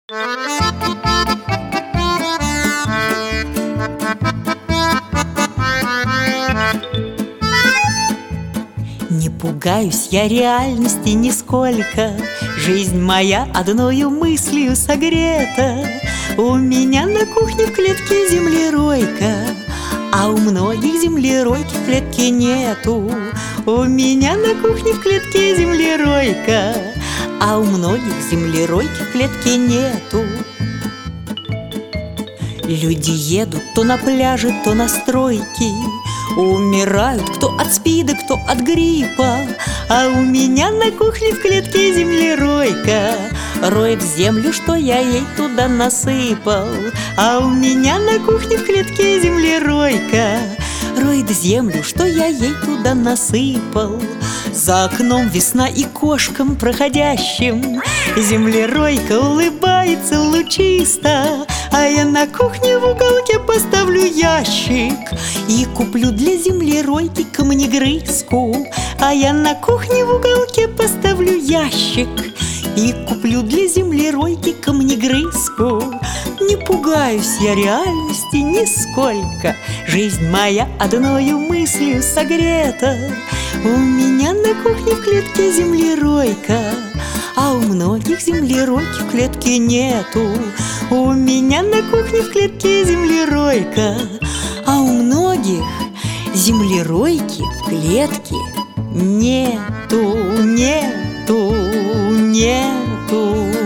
Не пугаюсь я реальности нисколько, жизнь моя одною мыслью согрета. У меня на кухне в клетке землеройка, а у многих землеройки в клетке нету. У меня на кухне в клетке землеройка, а у многих землеройки в клетке нету. Люди едут то на пляже, то на стройки, умирают кто от спида, кто от гриппа. А у меня на кухне в клетке землеройка роет землю, что я ей туда насыпал. А у меня на кухне в клетке землеройка роет землю, что я ей туда насыпал. За окном весна и кошкам проходящим землеройка улыбается лучисто. А я на кухне в уголке поставлю ящик и куплю для землеройки камнегрызку. А я на кухне в уголке поставлю ящик и куплю для землеройки камнегрызку. Не пугаюсь я реальности нисколько, жизнь моя одною мыслью согрета. У меня на кухне в клетке землеройка, а у многих землеройки в клетке нету. У меня на кухне в клетке землеройка, а у многих землеройки в клетке нету, нету, нету.